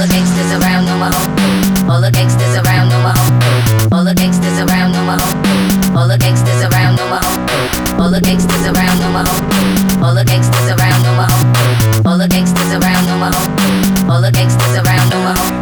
the gangsters around know my home. All the gangsters around know my home. All the gangsters around know my home. All the gangsters around know my home. All the gangsters around know my home. All the gangsters around know my home. All the gangsters around know my home. All the gangsters around know my home.